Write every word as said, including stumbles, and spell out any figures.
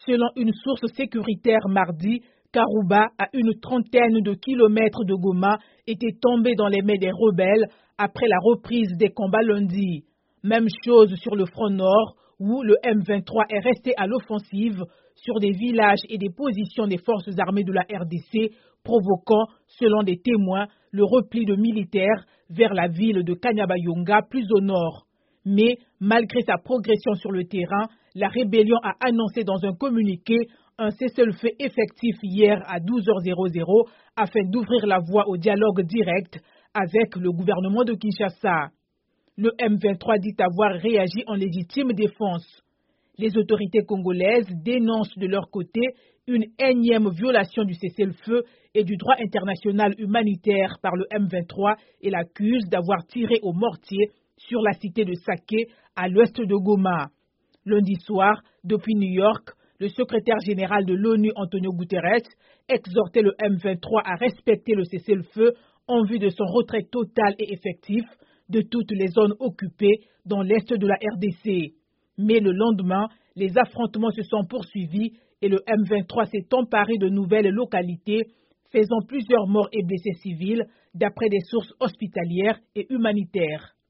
Selon une source sécuritaire mardi, Karouba, à une trentaine de kilomètres de Goma, était tombé dans les mains des rebelles après la reprise des combats lundi. Même chose sur le front nord, où le M vingt-trois est resté à l'offensive sur des villages et des positions des forces armées de la R D C, provoquant, selon des témoins, le repli de militaires vers la ville de Kanyabayonga, plus au nord. Mais, malgré sa progression sur le terrain, la rébellion a annoncé dans un communiqué un cessez-le-feu effectif hier à douze heures afin d'ouvrir la voie au dialogue direct avec le gouvernement de Kinshasa. Le M vingt-trois dit avoir réagi en légitime défense. Les autorités congolaises dénoncent de leur côté une énième violation du cessez-le-feu et du droit international humanitaire par le M vingt-trois et l'accusent d'avoir tiré au mortier sur la cité de Saké à l'ouest de Goma. Lundi soir, depuis New York, le secrétaire général de l'ONU Antonio Guterres exhortait le M vingt-trois à respecter le cessez-le-feu en vue de son retrait total et effectif de toutes les zones occupées dans l'est de la R D C. Mais le lendemain, les affrontements se sont poursuivis et le M vingt-trois s'est emparé de nouvelles localités, faisant plusieurs morts et blessés civils, d'après des sources hospitalières et humanitaires.